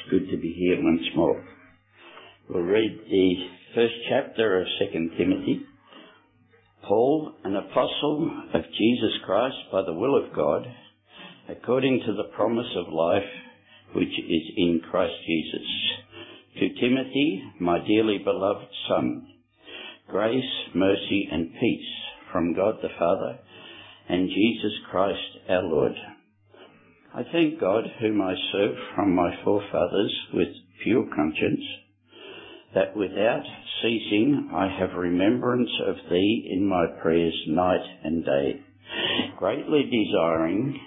good to be here once more. We'll read the first chapter of 2 Timothy. Paul, an apostle of Jesus Christ by the will of God, according to the promise of life which is in Christ Jesus. To Timothy, my dearly beloved son, grace, mercy and peace from God the Father and Jesus Christ our Lord. I thank God, whom I serve from my forefathers with pure conscience, that without ceasing I have remembrance of thee in my prayers night and day, greatly desiring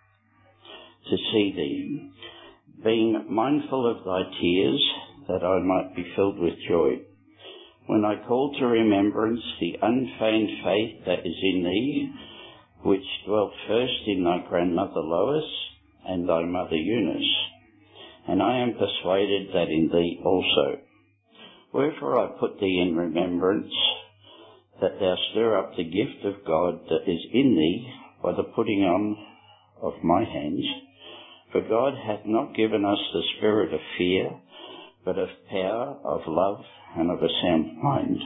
to see thee, being mindful of thy tears, that I might be filled with joy, when I call to remembrance the unfeigned faith that is in thee, which dwelt first in thy grandmother Lois and thy mother Eunice, and I am persuaded that in thee also. Wherefore I put thee in remembrance, that thou stir up the gift of God that is in thee by the putting on of my hands. For God hath not given us the spirit of fear, but of power, of love, and of a sound mind.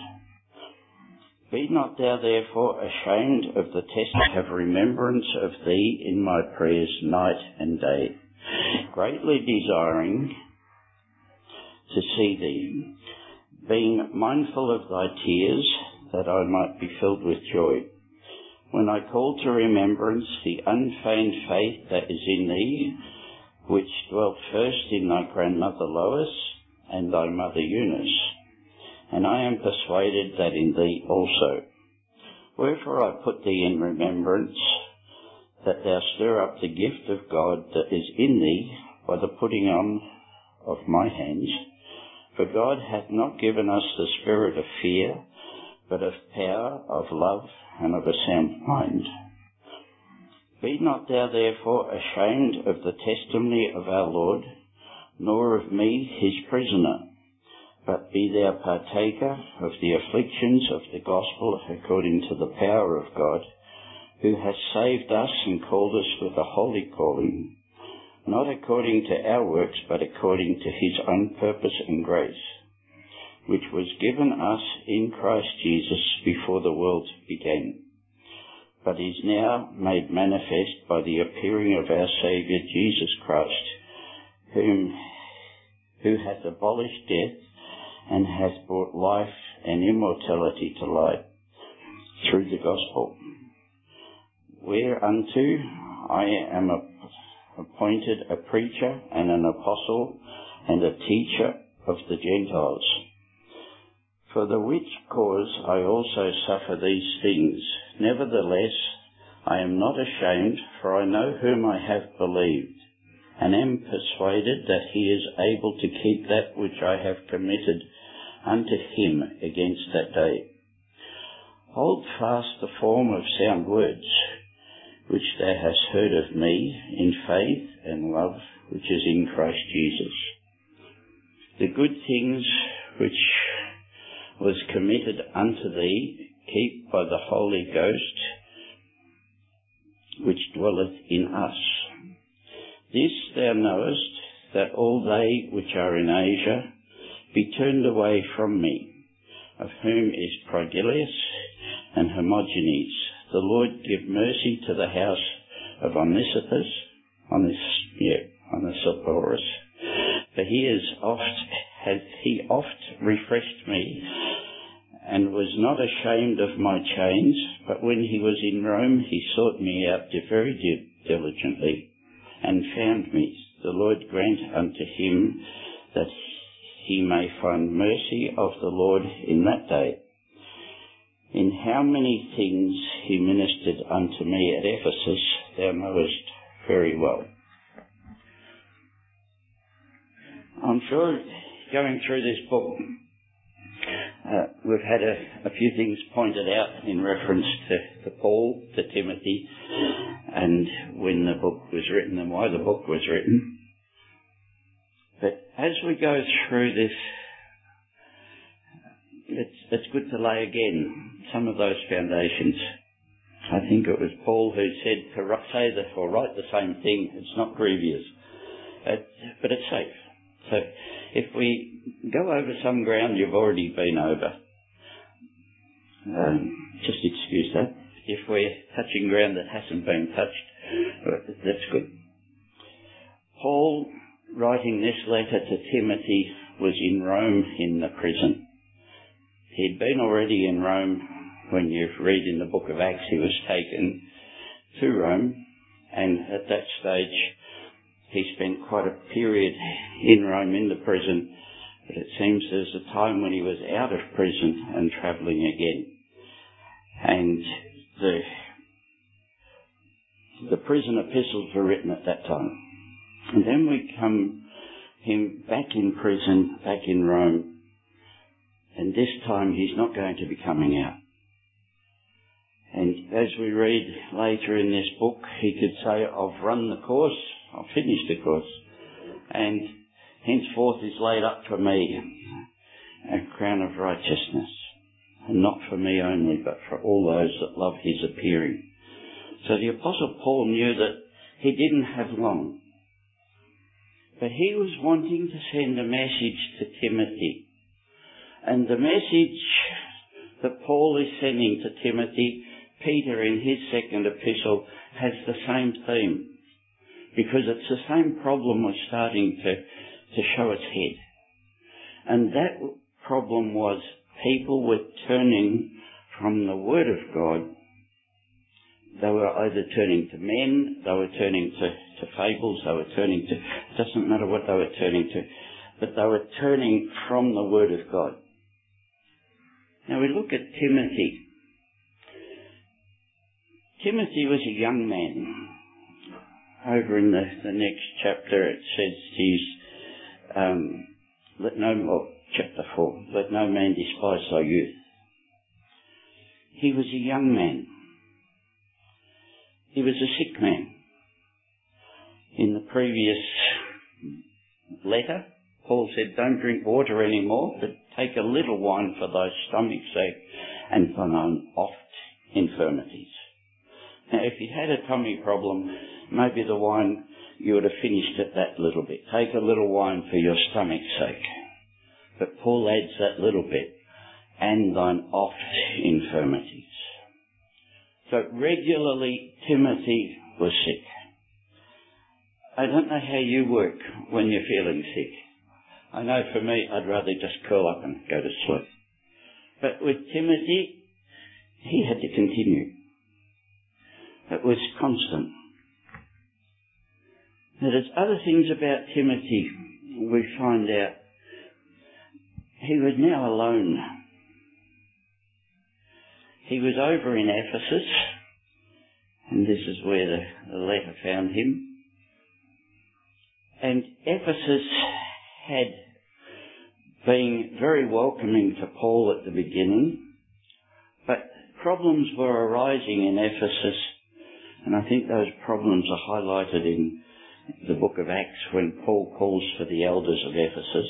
Be not thou therefore ashamed of the test, have remembrance of thee in my prayers night and day, greatly desiring to see thee, being mindful of thy tears, that I might be filled with joy, when I call to remembrance the unfeigned faith that is in thee, which dwelt first in thy grandmother Lois and thy mother Eunice, and I am persuaded that in thee also. Wherefore I put thee in remembrance, that thou stir up the gift of God that is in thee by the putting on of my hands. For God hath not given us the spirit of fear, but of power, of love, and of a sound mind. Be not thou therefore ashamed of the testimony of our Lord, nor of me his prisoner, but be thou partaker of the afflictions of the gospel according to the power of God, who has saved us and called us with a holy calling, not according to our works, but according to his own purpose and grace, which was given us in Christ Jesus before the world began, but is now made manifest by the appearing of our Saviour Jesus Christ, who hath abolished death, and hath brought life and immortality to light through the gospel, whereunto I am appointed a preacher and an apostle and a teacher of the Gentiles. For the which cause I also suffer these things. Nevertheless, I am not ashamed, for I know whom I have believed, and am persuaded that he is able to keep that which I have committed unto him against that day. Hold fast the form of sound words, which thou hast heard of me in faith and love which is in Christ Jesus. The good things which was committed unto thee, keep by the Holy Ghost, which dwelleth in us. This thou knowest, that all they which are in Asia be turned away from me, of whom is Prygillus and Hermogenes. The Lord give mercy to the house of Onesiphorus, for he oft refreshed me, and was not ashamed of my chains, but when he was in Rome he sought me out very diligently, and found me. The Lord grant unto him that he may find mercy of the Lord in that day. In how many things he ministered unto me at Ephesus, thou knowest very well. I'm sure going through this book, we've had a few things pointed out in reference to Paul, to Timothy, and when the book was written and why the book was written. But as we go through this, it's good to lay again some of those foundations. I think it was Paul who said to say that or write the same thing. It's not grievous, but it's safe. So if we go over some ground you've already been over, just excuse that. If we're touching ground that hasn't been touched, that's good. Paul, writing this letter to Timothy, was in Rome in the prison. He'd been already in Rome. When you read in the book of Acts, he was taken to Rome, and at that stage he spent quite a period in Rome in the prison, but it seems there's a time when he was out of prison and travelling again. And the prison epistles were written at that time. And then we come him back in prison, back in Rome, and this time he's not going to be coming out. And as we read later in this book, he could say, I've run the course, I've finished the course, and henceforth is laid up for me a crown of righteousness, and not for me only, but for all those that love his appearing. So the Apostle Paul knew that he didn't have long, but he was wanting to send a message to Timothy. And the message that Paul is sending to Timothy, Peter in his second epistle, has the same theme, because it's the same problem was starting to show its head. And that problem was people were turning from the Word of God. They were either turning to men, they were turning to fables, they were turning to, it doesn't matter what they were turning to, but they were turning from the Word of God. Now we look at Timothy. Timothy was a young man. Over in the next chapter it says chapter 4, let no man despise thy youth. He was a young man. He was a sick man. In the previous letter, Paul said, don't drink water anymore, but take a little wine for thy stomach's sake and for thine oft infirmities. Now, if you had a tummy problem, maybe the wine, you would have finished it that little bit. Take a little wine for your stomach's sake. But Paul adds that little bit, and thine oft infirmities. So regularly Timothy was sick. I don't know how you work when you're feeling sick. I know for me, I'd rather just curl up and go to sleep. But with Timothy, he had to continue. It was constant. Now, there's other things about Timothy we find out. He was now alone. He was over in Ephesus, and this is where the letter found him. And Ephesus had been very welcoming to Paul at the beginning, but problems were arising in Ephesus, and I think those problems are highlighted in the book of Acts when Paul calls for the elders of Ephesus,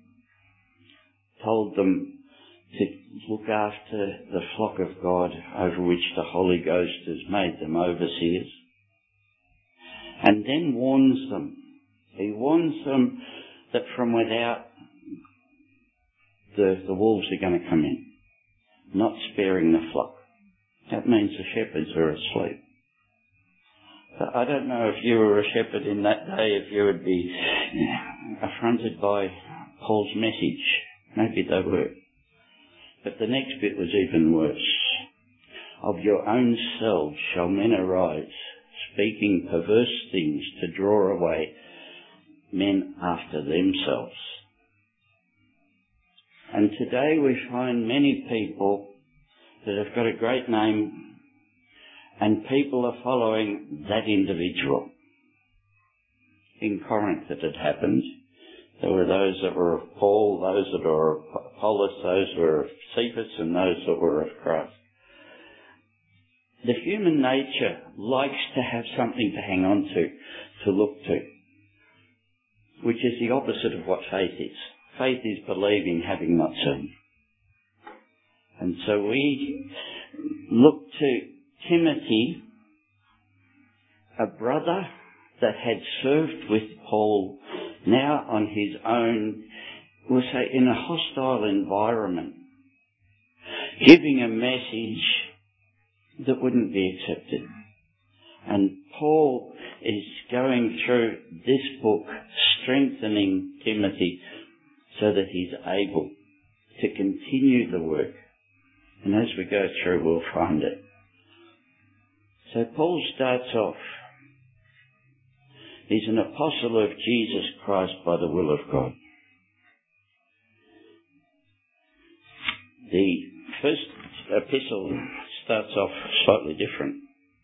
told them to look after the flock of God over which the Holy Ghost has made them overseers, and then warns them. He warns them that from without the wolves are going to come in, not sparing the flock. That means the shepherds are asleep. So I don't know if you were a shepherd in that day, if you would be affronted by Paul's message. Maybe they were. But the next bit was even worse. Of your own selves shall men arise, speaking perverse things to draw away men after themselves. And today we find many people that have got a great name, and people are following that individual. In Corinth it had happened. There were those that were of Paul, those that were of Apollos, those that were of Cephas, and those that were of Christ. The human nature likes to have something to hang on to look to, which is the opposite of what faith is. Faith is believing, having not seen. And so we look to Timothy, a brother that had served with Paul now on his own, we'll say in a hostile environment, giving a message that wouldn't be accepted. And Paul is going through this book, strengthening Timothy so that he's able to continue the work. And as we go through, we'll find it. So Paul starts off. He's an apostle of Jesus Christ by the will of God. The first epistle starts off slightly different.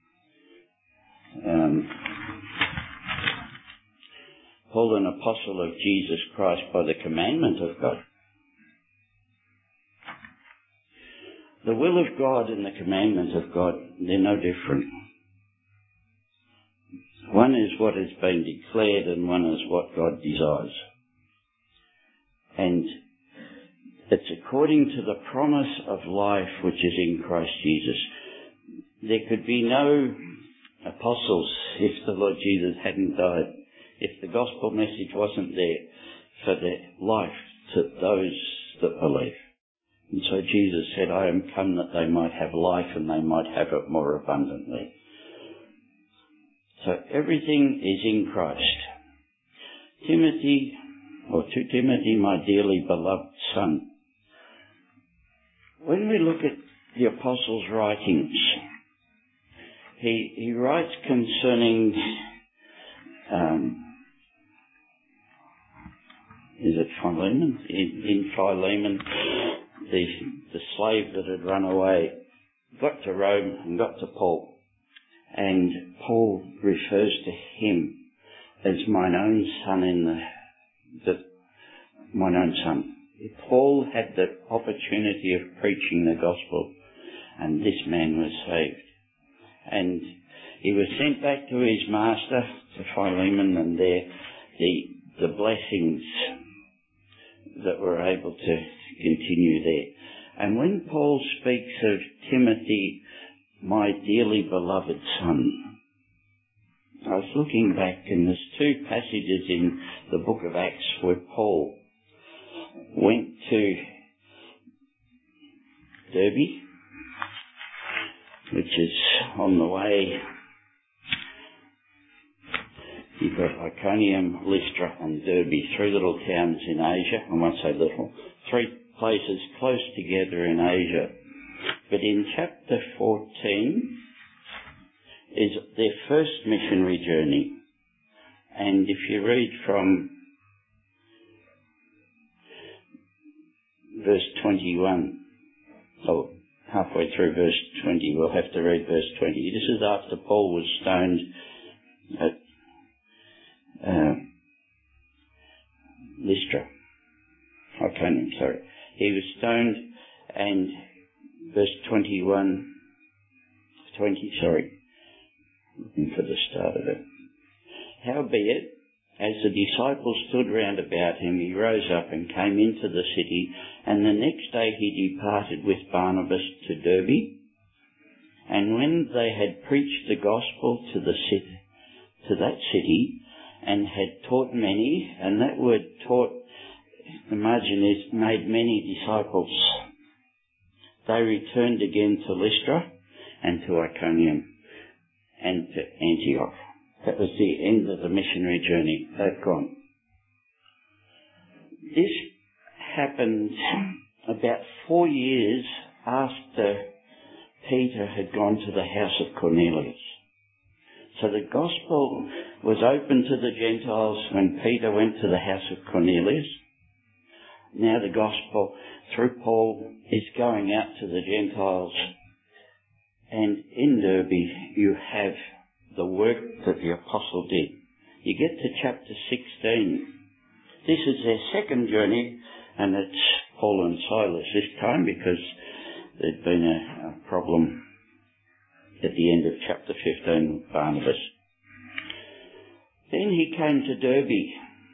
Paul, an apostle of Jesus Christ by the commandment of God. The will of God and the commandment of God, they're no different. One is what has been declared and one is what God desires. And it's according to the promise of life which is in Christ Jesus. There could be no apostles if the Lord Jesus hadn't died, if the gospel message wasn't there for the life to those that believe. And so Jesus said, I am come that they might have life and they might have it more abundantly. So everything is in Christ. Timothy, or to Timothy, my dearly beloved son. When we look at the apostles' writings, he writes concerning, is it Philemon? In Philemon, the slave that had run away, got to Rome and got to Paul. And Paul refers to him as mine own son mine own son. Paul had the opportunity of preaching the gospel, and this man was saved. And he was sent back to his master, to Philemon, and there the blessings that were able to continue there. And when Paul speaks of Timothy, my dearly beloved son, I was looking back, and there's two passages in the book of Acts where Paul went to Derbe, which is on the way. You've got Iconium, Lystra and Derbe, three little towns in Asia. I won't say little, three places close together in Asia. But in chapter 14 is their first missionary journey. And if you read from verse 21, halfway through verse 20, we'll have to read verse 20. This is after Paul was stoned at Lystra. He was stoned, and verse 20, looking for the start of it. Howbeit, as the disciples stood round about him, he rose up and came into the city, and the next day he departed with Barnabas to Derbe. And when they had preached the gospel to that city, and had taught many, and that word taught, the margin is made many disciples, they returned again to Lystra and to Iconium and to Antioch. That was the end of the missionary journey. They've gone. This happened about 4 years after Peter had gone to the house of Cornelius. So the gospel was open to the Gentiles when Peter went to the house of Cornelius. Now the gospel, through Paul, is going out to the Gentiles. And in Derbe, you have the work that the apostle did. You get to chapter 16. This is their second journey, and it's Paul and Silas this time because there'd been a problem at the end of chapter 15 with Barnabas. Then he came to Derbe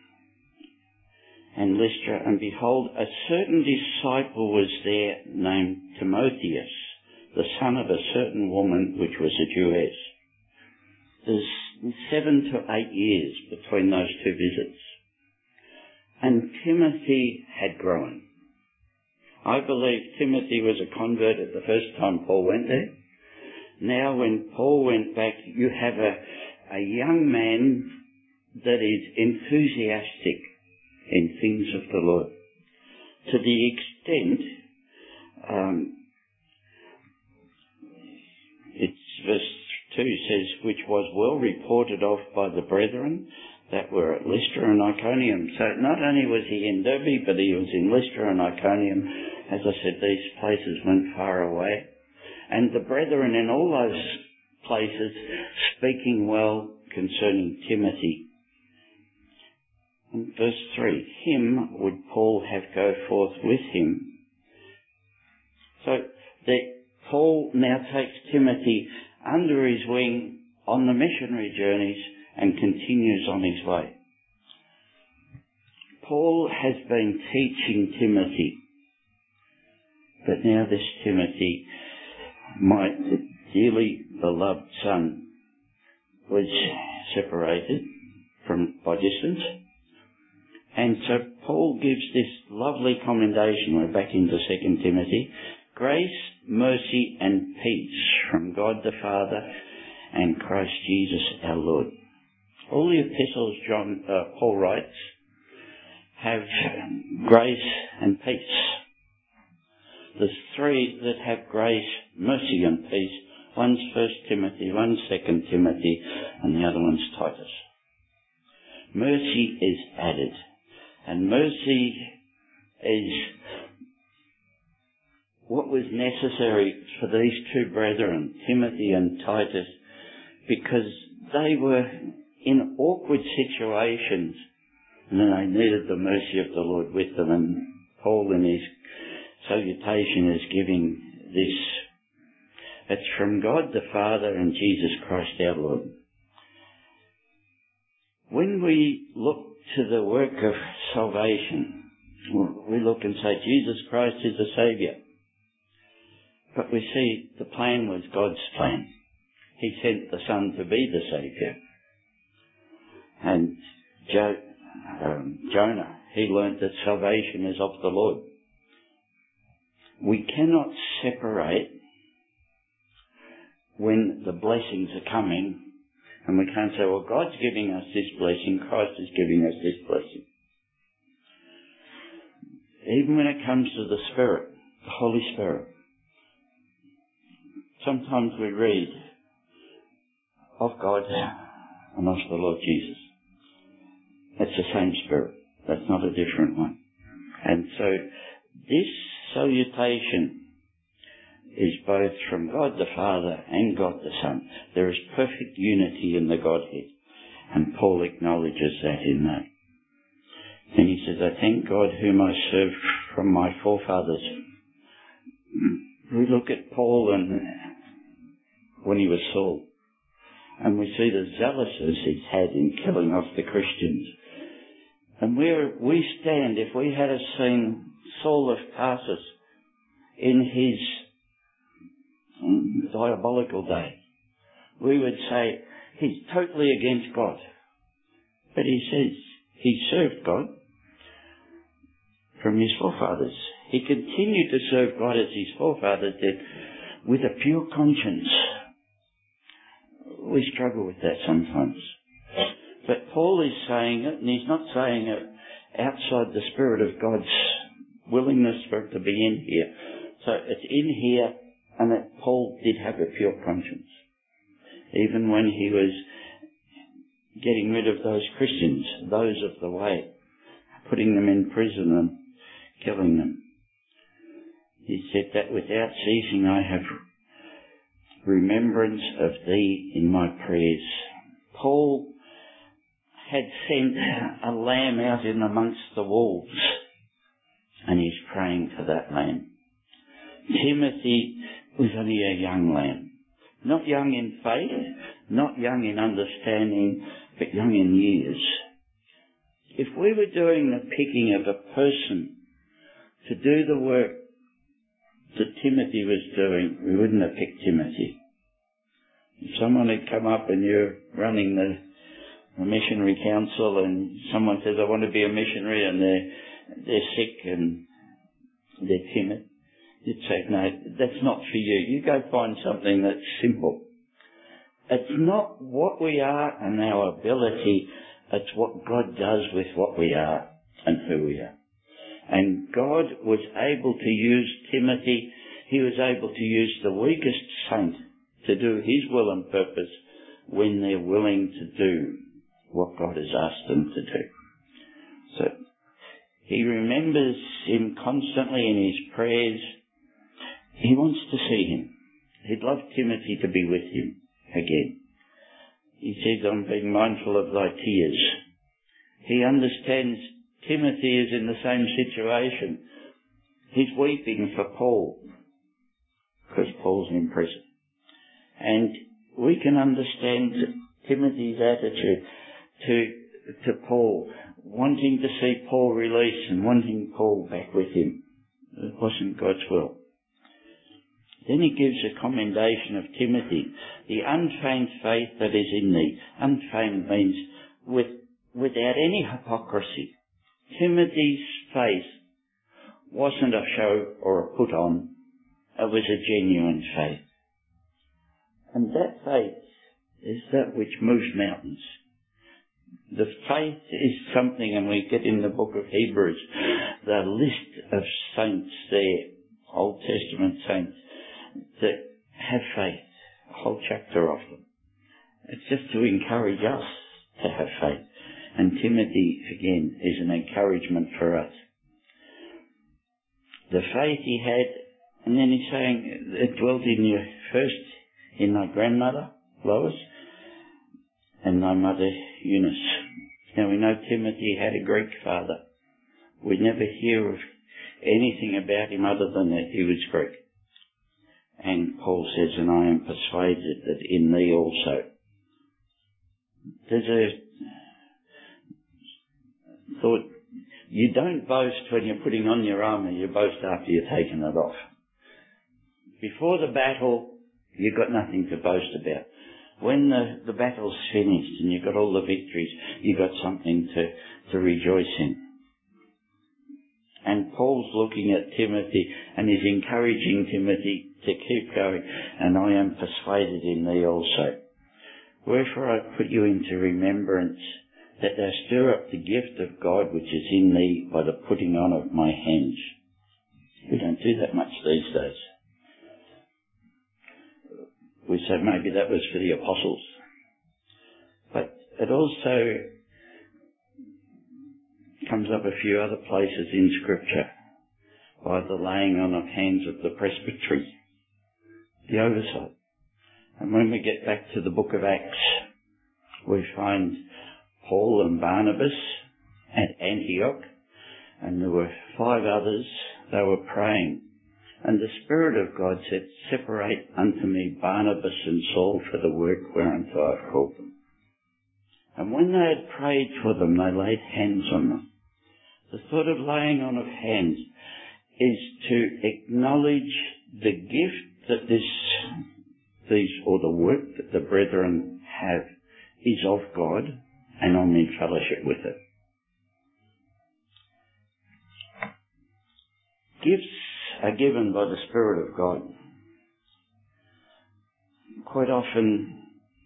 and Lystra, and behold, a certain disciple was there named Timotheus, the son of a certain woman which was a Jewess. There's 7 to 8 years between those two visits. and Timothy had grown. I believe Timothy was a convert at the first time Paul went there. Now when Paul went back, you have a young man that is enthusiastic in things of the Lord. To the extent, it's verse 2 says, which was well reported of by the brethren that were at Lystra and Iconium. So not only was he in Derbe, but he was in Lystra and Iconium. As I said, these places weren't far away. And the brethren in all those places speaking well concerning Timothy. In verse 3, him would Paul have go forth with him. So Paul now takes Timothy under his wing on the missionary journeys and continues on his way. Paul has been teaching Timothy, but now this Timothy, my dearly beloved son, was separated by distance. And so Paul gives this lovely commendation. We're back into 2 Timothy. Grace, mercy and peace from God the Father and Christ Jesus our Lord. All the epistles Paul writes have grace and peace. There's three that have grace, mercy and peace. One's 1 Timothy, one's 2 Timothy, and the other one's Titus. Mercy is added. And mercy is what was necessary for these two brethren, Timothy and Titus, because they were in awkward situations and then they needed the mercy of the Lord with them. And Paul in his salutation is giving this. It's from God the Father and Jesus Christ our Lord. When we look to the work of salvation, we look and say Jesus Christ is the Saviour. But we see the plan was God's plan. He sent the Son to be the Saviour. And Jonah, he learnt that salvation is of the Lord. We cannot separate when the blessings are coming, and we can't say, well, God's giving us this blessing, Christ is giving us this blessing. Even when it comes to the Spirit, the Holy Spirit, sometimes we read of God and of the Lord Jesus. It's the same Spirit. That's not a different one. And so this salutation is both from God the Father and God the Son. There is perfect unity in the Godhead. And Paul acknowledges that in that. And he says, I thank God whom I serve from my forefathers. We look at Paul and when he was Saul, and we see the zealousness he's had in killing off the Christians. And where we stand, if we had seen Saul of Tarsus in his diabolical day, we would say he's totally against God. But he says he served God from his forefathers. He continued to serve God as his forefathers did, with a pure conscience. We struggle with that sometimes. But Paul is saying it, and he's not saying it outside the Spirit of God's willingness for it to be in here. So it's in here, and that Paul did have a pure conscience. Even when he was getting rid of those Christians, those of the way, putting them in prison and killing them. He said that without ceasing I have remembrance of thee in my prayers. Paul had sent a lamb out in amongst the wolves, and he's praying for that lamb. Timothy was only a young lamb. Not young in faith, not young in understanding, but young in years. If we were doing the picking of a person to do the work that Timothy was doing, we wouldn't have picked Timothy. If someone had come up and you're running a missionary council and someone says, I want to be a missionary, and they're sick and they're timid, you'd say, no, that's not for you. You go find something that's simple. It's not what we are and our ability, it's what God does with what we are and who we are. And God was able to use Timothy. He was able to use the weakest saint to do his will and purpose when they're willing to do what God has asked them to do. So he remembers him constantly in his prayers. He wants to see him. He'd love Timothy to be with him again. He says, I'm being mindful of thy tears. He understands Timothy is in the same situation. He's weeping for Paul because Paul's in prison. And we can understand Timothy's attitude to Paul, wanting to see Paul released and wanting Paul back with him. It wasn't God's will. Then he gives a commendation of Timothy, the unfeigned faith that is in thee. Unfeigned means without any hypocrisy. Timothy's faith wasn't a show or a put on. It was a genuine faith. And that faith is that which moves mountains. The faith is something, and we get in the book of Hebrews, the list of saints there, Old Testament saints, that have faith, a whole chapter of them. It's just to encourage us to have faith. And Timothy, again, is an encouragement for us. The faith he had, and then he's saying, it dwelt in you first in thy grandmother, Lois, and thy mother, Eunice. Now we know Timothy had a Greek father. We never hear of anything about him other than that he was Greek. And Paul says, and I am persuaded that in thee also. There's a thought, you don't boast when you're putting on your armour, you boast after you've taken it off. Before the battle, you've got nothing to boast about. When the battle's finished and you've got all the victories, you've got something to rejoice in. And Paul's looking at Timothy and is encouraging Timothy to keep going. And I am persuaded in thee also. Wherefore I put you into remembrance, that thou stir up the gift of God which is in thee by the putting on of my hands. We don't do that much these days. We say maybe that was for the apostles. But it also comes up a few other places in Scripture by the laying on of hands of the presbytery, the oversight. And when we get back to the book of Acts, we find Paul and Barnabas at Antioch, and there were 5 others. They were praying. And the Spirit of God said, separate unto me Barnabas and Saul for the work whereunto I have called them. And when they had prayed for them, they laid hands on them. The thought of laying on of hands is to acknowledge the gift that these, or the work that the brethren have, is of God, and I'm in fellowship with it. Gifts are given by the Spirit of God. Quite often,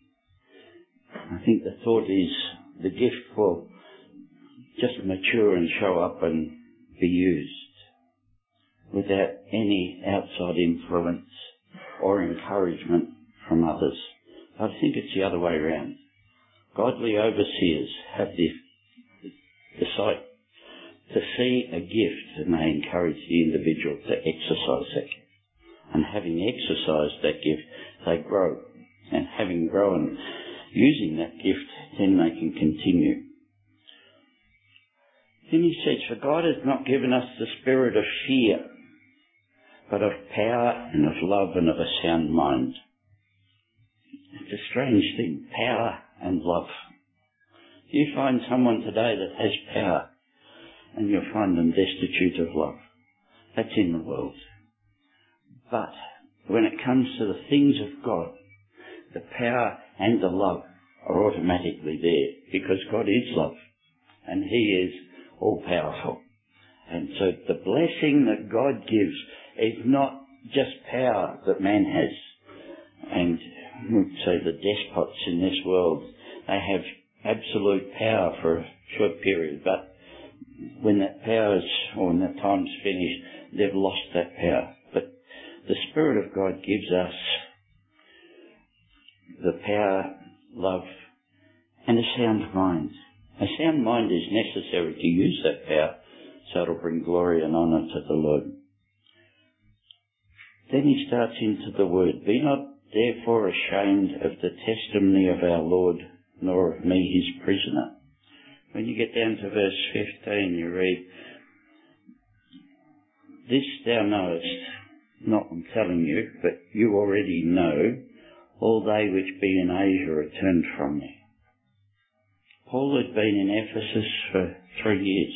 I think the thought is the gift will just mature and show up and be used without any outside influence or encouragement from others. I think it's the other way around. Godly overseers have the sight to see a gift, and they encourage the individual to exercise that gift. And having exercised that gift, they grow. And having grown using that gift, then they can continue. Then he says, for God has not given us the spirit of fear, but of power and of love and of a sound mind. It's a strange thing, power and love. You find someone today that has power, and you'll find them destitute of love. That's in the world. But when it comes to the things of God, the power and the love are automatically there, because God is love and He is all-powerful. And so the blessing that God gives is not just power that man has. And we'd say the despots in this world, they have absolute power for a short period, but when that power's, or when that time's finished, they've lost that power. But the Spirit of God gives us the power, love, and a sound mind. A sound mind is necessary to use that power, so it'll bring glory and honour to the Lord. Then he starts into the word. Be not therefore ashamed of the testimony of our Lord, nor of me his prisoner. When you get down to verse 15, you read, This thou knowest, not I'm telling you, but you already know, all they which be in Asia are turned from me. Paul had been in Ephesus for 3 years.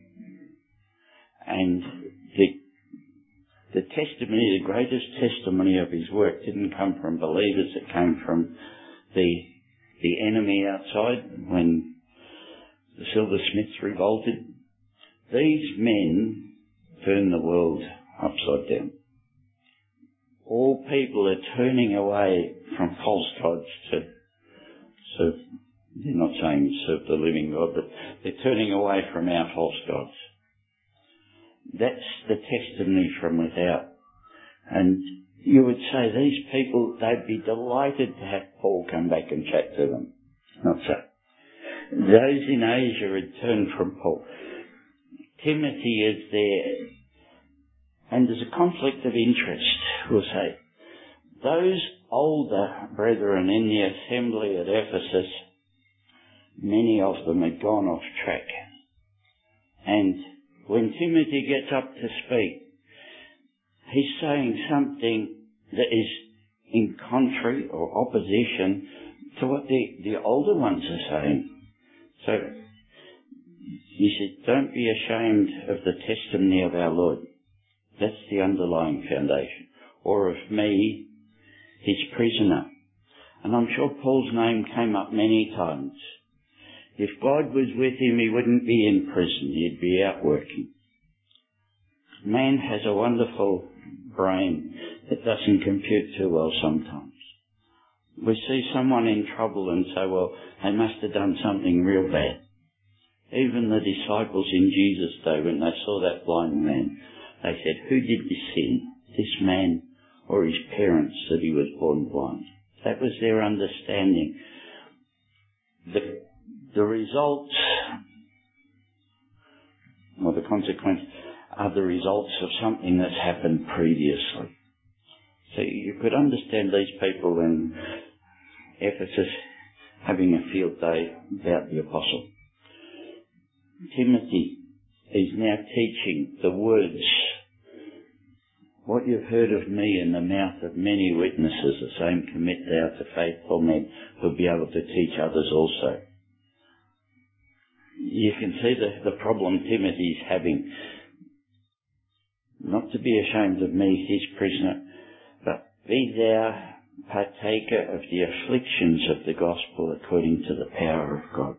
And the testimony, the greatest testimony of his work didn't come from believers, it came from the enemy outside when the silversmiths revolted. These men turned the world upside down. All people are turning away from false gods to serve. They're not saying serve the living God, but they're turning away from our false gods. That's the testimony from without. And you would say these people, they'd be delighted to have Paul come back and chat to them. Not so. Those in Asia had turned from Paul. Timothy is there. And there's a conflict of interest, we'll say. Those older brethren in the assembly at Ephesus, many of them had gone off track. And when Timothy gets up to speak, he's saying something that is in contrary or opposition to what the older ones are saying. So he said, don't be ashamed of the testimony of our Lord. That's the underlying foundation. Or of me, his prisoner. And I'm sure Paul's name came up many times. If God was with him, he wouldn't be in prison. He'd be out working. Man has a wonderful brain that doesn't compute too well sometimes. We see someone in trouble and say, well, they must have done something real bad. Even the disciples in Jesus' day, when they saw that blind man, they said, who did this sin? This man or his parents, that he was born blind? That was their understanding. The results, or the consequence, are the results of something that's happened previously. So you could understand these people in Ephesus having a field day about the apostle. Timothy is now teaching the words, what you've heard of me in the mouth of many witnesses, the same commit thou to faithful men who'll be able to teach others also. You can see the problem Timothy's having. Not to be ashamed of me, his prisoner, but be thou partaker of the afflictions of the gospel according to the power of God.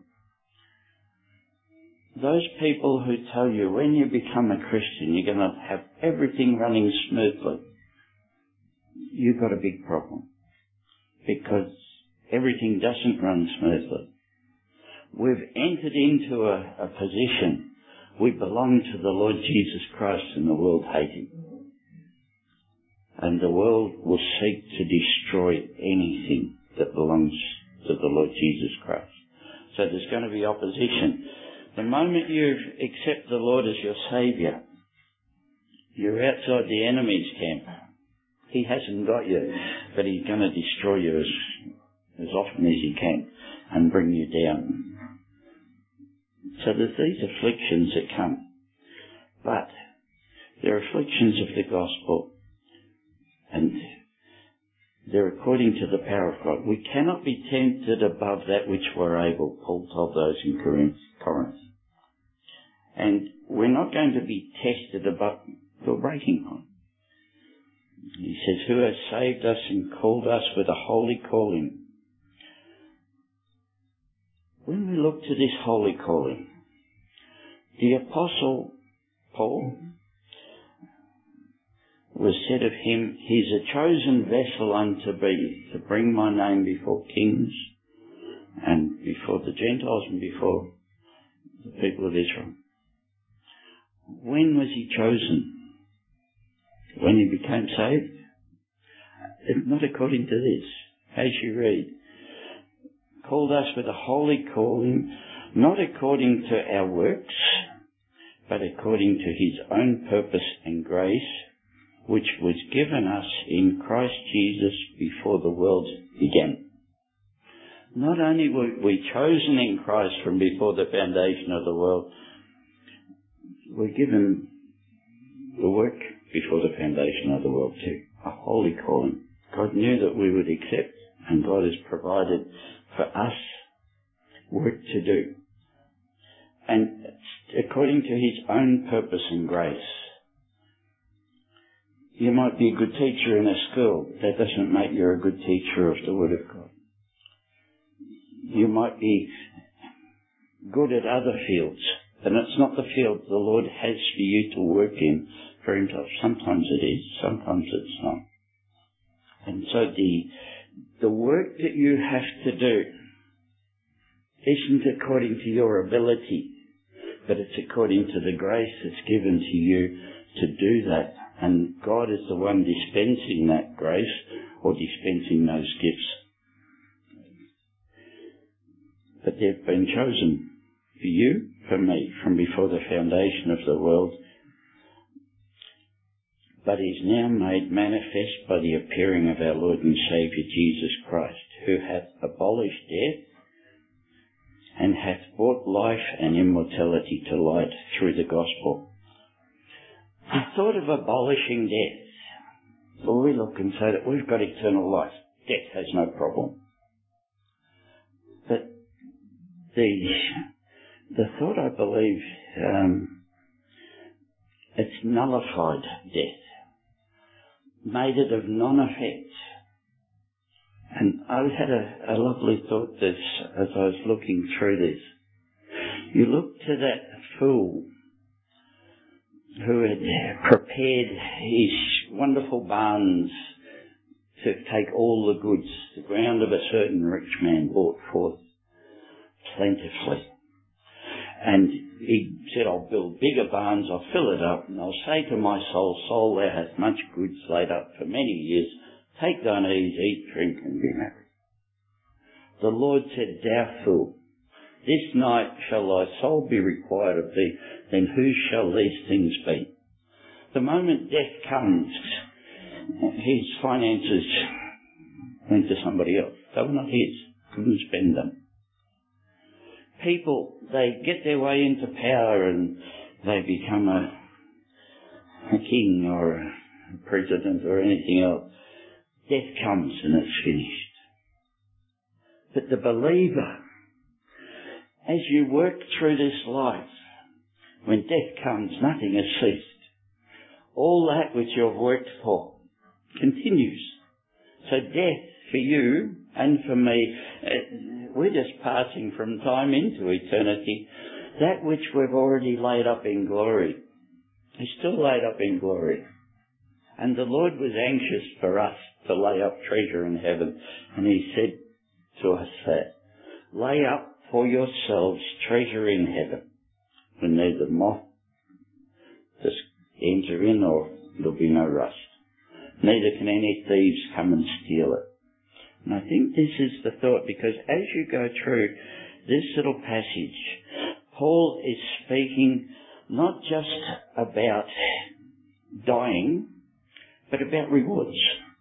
Those people who tell you when you become a Christian you're going to have everything running smoothly, you've got a big problem, because everything doesn't run smoothly. We've entered into a position. We belong to the Lord Jesus Christ, and the world hates him. And the world will seek to destroy anything that belongs to the Lord Jesus Christ. So there's going to be opposition. The moment you accept the Lord as your Saviour, you're outside the enemy's camp. He hasn't got you, but he's going to destroy you as often as he can and bring you down. So there's these afflictions that come. But they're afflictions of the gospel, and they're according to the power of God. We cannot be tempted above that which we're able, Paul told those in Corinth. And we're not going to be tested above the breaking point. He says, who has saved us and called us with a holy calling, when we look to this holy calling, the Apostle Paul was said of him, he's a chosen vessel unto me, to bring my name before kings and before the Gentiles and before the people of Israel. When was he chosen? When he became saved? It's not according to this. As you read, called us with a holy calling, not according to our works, but according to his own purpose and grace, which was given us in Christ Jesus before the world began. Not only were we chosen in Christ from before the foundation of the world, we're given the work before the foundation of the world too, a holy calling. God knew that we would accept, and God has provided for us work to do. And according to his own purpose and grace. You might be a good teacher in a school. That doesn't make you a good teacher of the Word of God. You might be good at other fields, and it's not the field the Lord has for you to work in for himself. Sometimes it is, sometimes it's not. And so the work that you have to do isn't according to your ability, but it's according to the grace that's given to you to do that. And God is the one dispensing that grace or dispensing those gifts. But they've been chosen for you, for me, from before the foundation of the world, but is now made manifest by the appearing of our Lord and Saviour Jesus Christ, who hath abolished death and hath brought life and immortality to light through the gospel. The thought of abolishing death, well, we look and say that we've got eternal life. Death has no problem. But the thought, I believe, it's nullified death, made it of non-effect. And I had a lovely thought this as I was looking through this. You look to that fool who had prepared his wonderful barns to take all the goods. The ground of a certain rich man brought forth plentifully. And he said, I'll build bigger barns, I'll fill it up, and I'll say to my soul, soul, thou hast much goods laid up for many years. Take thine ease, eat, drink, and be merry. The Lord said, thou fool, this night shall thy soul be required of thee, then whose shall these things be? The moment death comes, his finances went to somebody else. They were not his. Couldn't spend them. People, they get their way into power and they become a king or a president or anything else. Death comes and it's finished. But the believer, as you work through this life, when death comes, nothing has ceased. All that which you've worked for continues. So death for you and for me, we're just passing from time into eternity. That which we've already laid up in glory is still laid up in glory. And the Lord was anxious for us to lay up treasure in heaven. And he said to us that, lay up for yourselves treasure in heaven, when neither moth does enter in or there'll be no rust. Neither can any thieves come and steal it. And I think this is the thought, because as you go through this little passage, Paul is speaking not just about dying, but about rewards.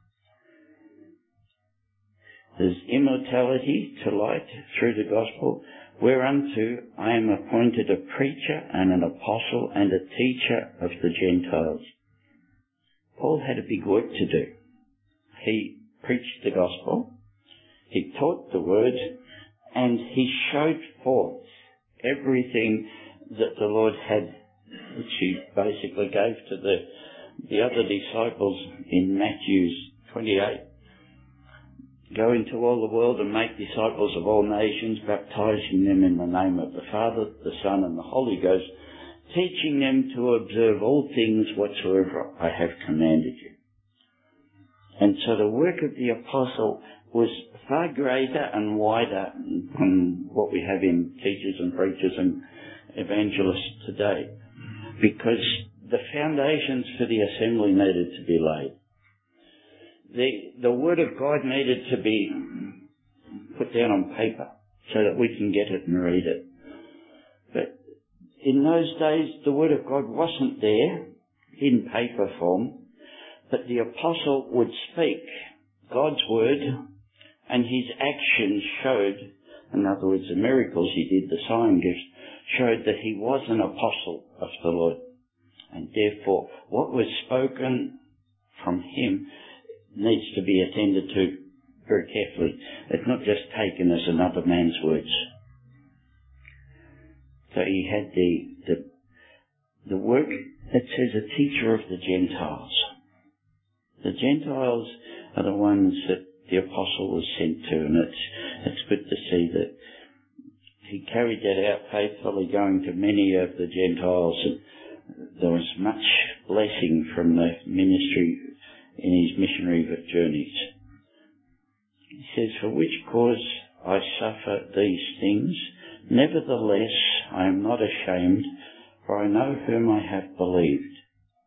There's immortality to light through the gospel, whereunto I am appointed a preacher and an apostle and a teacher of the Gentiles. Paul had a big work to do. He preached the gospel, he taught the word, and he showed forth everything that the Lord had, which he basically gave to the other disciples in Matthew 28. Go into all the world and make disciples of all nations, baptizing them in the name of the Father, the Son, and the Holy Ghost, teaching them to observe all things whatsoever I have commanded you. And so the work of the apostle was far greater and wider than what we have in teachers and preachers and evangelists today, because the foundations for the assembly needed to be laid. The Word of God needed to be put down on paper so that we can get it and read it. But in those days, the Word of God wasn't there in paper form, but the apostle would speak God's Word, and his actions showed, in other words, the miracles he did, the sign gifts, showed that he was an apostle of the Lord. And therefore, what was spoken from him needs to be attended to very carefully. It's not just taken as another man's words. So he had the work that says a teacher of the Gentiles. The Gentiles are the ones that the apostle was sent to, and it's good to see that he carried that out faithfully, going to many of the Gentiles, and there was much blessing from the ministry in his missionary journeys. He says, "For which cause I suffer these things, nevertheless I am not ashamed, for I know whom I have believed."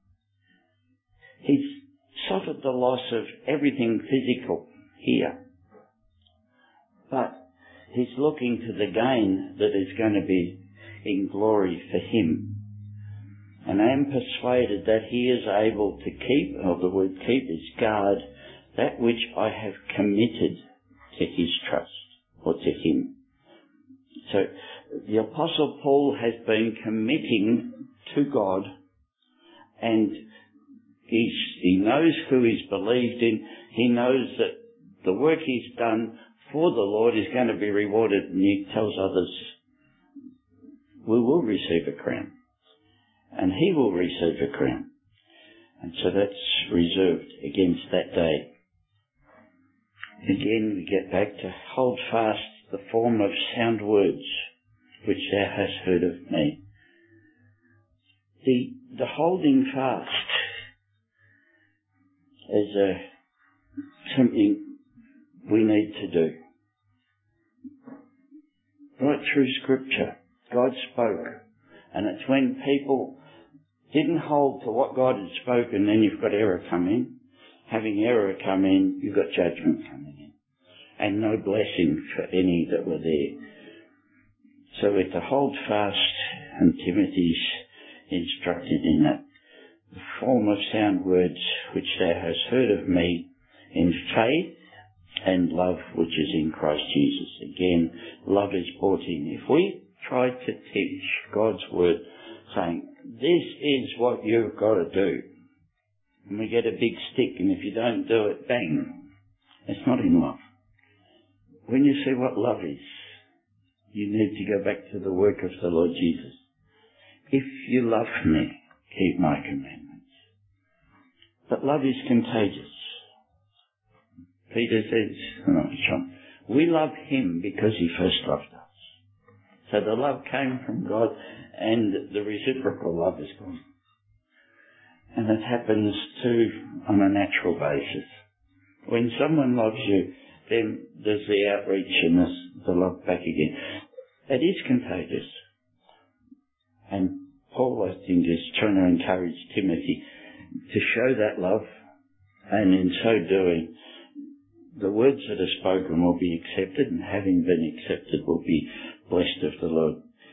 He's suffered the loss of everything physical here, but he's looking to the gain that is going to be in glory for him. And I am persuaded that he is able to keep, or the word keep is guard, that which I have committed to his trust, or to him. So the Apostle Paul has been committing to God, and he knows who he's believed in. He knows that the work he's done for the Lord is going to be rewarded, and he tells others, we will receive a crown, and he will receive a crown. And so that's reserved against that day. Again, we get back to hold fast the form of sound words which thou hast heard of me. The holding fast is something we need to do. Right through Scripture, God spoke, and it's when people didn't hold to what God had spoken, then you've got error come in. Having error come in, you've got judgment coming in, and no blessing for any that were there. So we're to hold fast, and Timothy's instructed in that, the form of sound words which thou hast heard of me in faith and love which is in Christ Jesus. Again, love is brought in. If we try to teach God's word saying, this is what you've got to do, and we get a big stick, and if you don't do it, bang, it's not in love. When you see what love is, you need to go back to the work of the Lord Jesus. If you love me, keep my commandments. But love is contagious. Peter says, we love him because he first loved us. So the love came from God, and the reciprocal love is gone. And it happens too on a natural basis. When someone loves you, then there's the outreach and there's the love back again. It is contagious. And Paul, I think, is trying to encourage Timothy to show that love, and in so doing, the words that are spoken will be accepted, and having been accepted will be blessed of the Lord.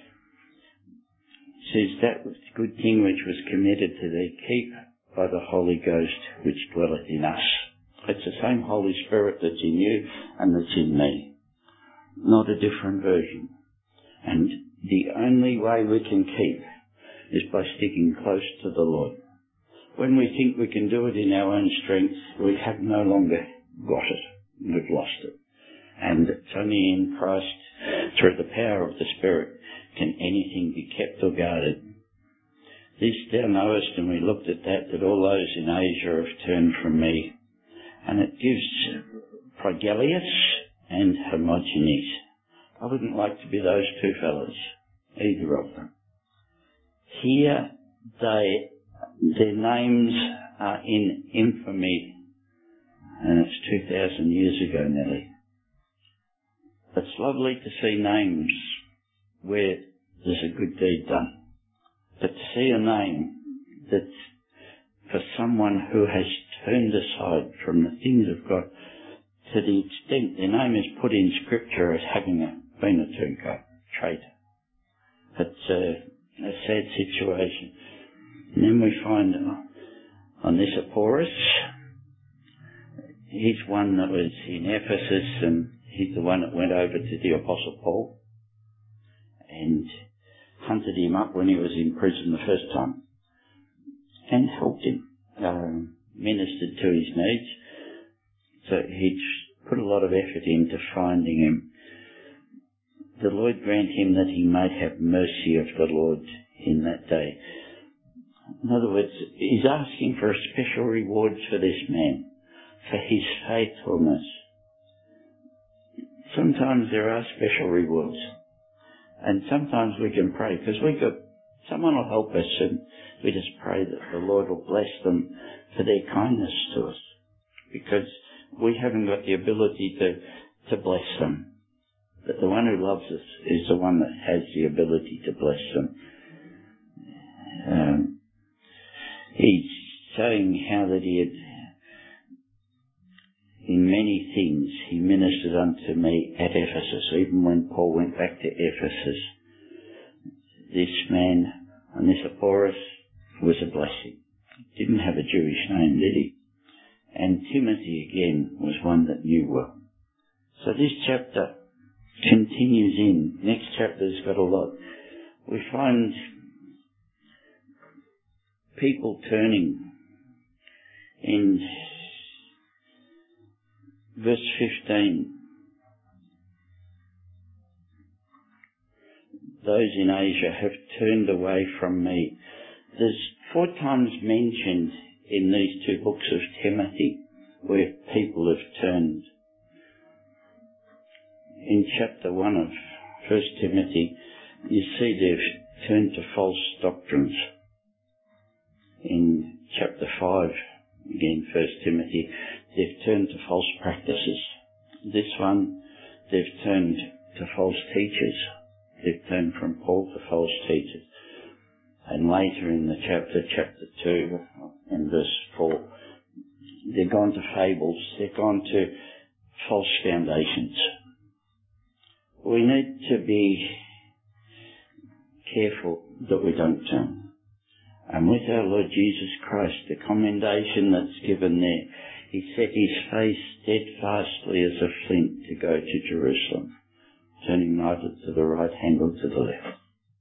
It says, that good thing which was committed to thee, keep by the Holy Ghost which dwelleth in us. It's the same Holy Spirit that's in you and that's in me, not a different version. And the only way we can keep is by sticking close to the Lord. When we think we can do it in our own strength, we have no longer got it. We've lost it. And it's only in Christ, through the power of the Spirit, can anything be kept or guarded. This thou knowest, and we looked at that all those in Asia have turned from me. And it gives Phygellus and Hermogenes. I wouldn't like to be those two fellows, either of them. Here, their names are in infamy, and it's 2,000 years ago nearly. It's lovely to see names where there's a good deed done, but to see a name that's for someone who has turned aside from the things of God to the extent their name is put in Scripture as having been a turncoat, traitor. It's a sad situation. And then we find Onesiphorus. He's one that was in Ephesus, and he's the one that went over to the Apostle Paul and hunted him up when he was in prison the first time and helped him, ministered to his needs. So he'd put a lot of effort into finding him. The Lord grant him that he might have mercy of the Lord in that day. In other words, he's asking for a special reward for this man, for his faithfulness. Sometimes there are special rewards, and sometimes we can pray because someone will help us, and we just pray that the Lord will bless them for their kindness to us, because we haven't got the ability to bless them. But the one who loves us is the one that has the ability to bless them. He's saying how that he had, in many things, he ministered unto me at Ephesus. Even when Paul went back to Ephesus, this man, Onesiphorus, was a blessing. He didn't have a Jewish name, did he? And Timothy, again, was one that knew well. So this chapter continues in. Next chapter's got a lot. We find people turning. In verse 15, those in Asia have turned away from me. There's 4 times mentioned in these 2 books of Timothy where people have turned. In chapter 1 of 1 Timothy, you see they've turned to false doctrines. In chapter 5, again 1 Timothy, they've turned to false practices. This one, they've turned to false teachers. They've turned from Paul to false teachers. And later in the chapter 2, in verse 4, they've gone to fables. They've gone to false foundations. We need to be careful that we don't turn. And with our Lord Jesus Christ, the commendation that's given there, he set his face steadfastly as a flint to go to Jerusalem, turning neither to the right hand or to the left.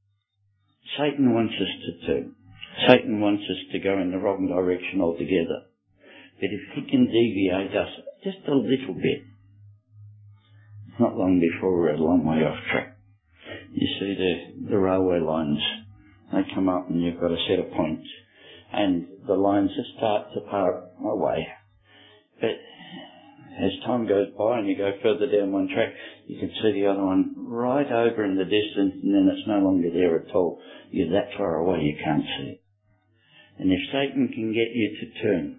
Satan wants us to turn. Satan wants us to go in the wrong direction altogether. But if he can deviate us just a little bit, it's not long before we're a long way off track. You see the railway lines, they come up and you've got a set of points, and the lines just start to part away. But as time goes by and you go further down one track, you can see the other one right over in the distance, and then it's no longer there at all. You're that far away you can't see it. And if Satan can get you to turn,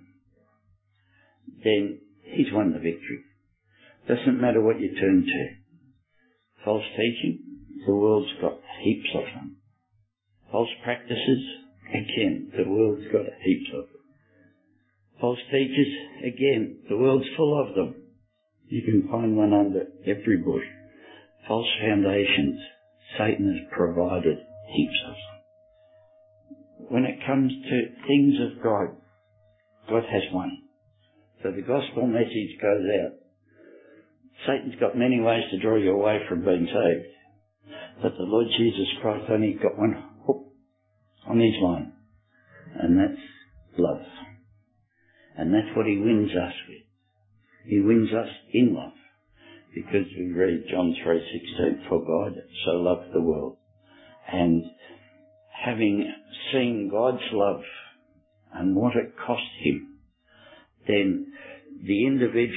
then he's won the victory. Doesn't matter what you turn to. False teaching, the world's got heaps of them. False practices, again, the world's got heaps of them. False teachers, again, the world's full of them. You can find one under every bush. False foundations, Satan has provided heaps of them. When it comes to things of God, God has won. So the gospel message goes out. Satan's got many ways to draw you away from being saved. But the Lord Jesus Christ only got one hook on his line. And that's love. And that's what he wins us with. He wins us in love. Because we read John 3:16, for God so loved the world. And having seen God's love and what it cost him, then the individual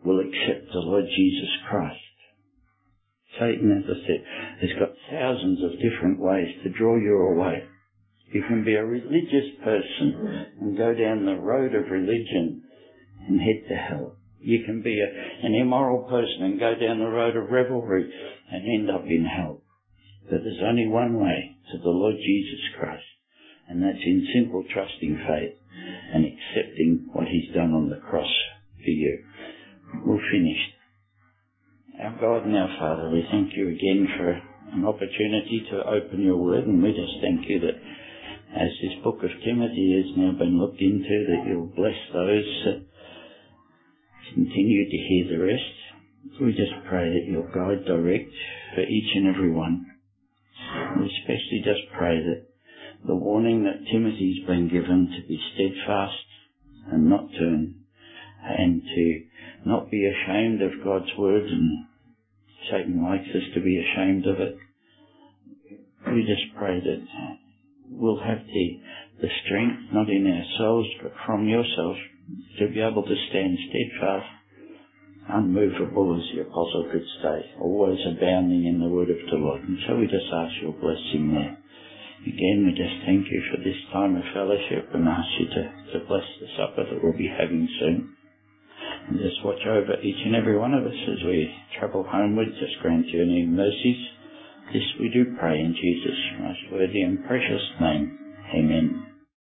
will accept the Lord Jesus Christ. Satan, as I said, has got thousands of different ways to draw you away. You can be a religious person and go down the road of religion and head to hell. You can be an immoral person and go down the road of revelry and end up in hell. But there's only one way to the Lord Jesus Christ, and that's in simple trusting faith and accepting what he's done on the cross for you. We're finished. Our God and our Father, we thank you again for an opportunity to open your word, and we just thank you that as this book of Timothy has now been looked into, that you'll bless those that continue to hear the rest. We just pray that you'll guide, direct for each and every one. We especially just pray that the warning that Timothy's been given to be steadfast and not turn, and to not be ashamed of God's word, and Satan likes us to be ashamed of it. We just pray that we'll have the strength, not in ourselves, but from yourself, to be able to stand steadfast, unmovable, as the apostle could say, always abounding in the word of the Lord. And so we just ask your blessing there. Again, we just thank you for this time of fellowship and ask you to bless the supper that we'll be having soon. And just watch over each and every one of us as we travel homeward. Just grant you any mercies. This we do pray in Jesus' most worthy and precious name. Amen.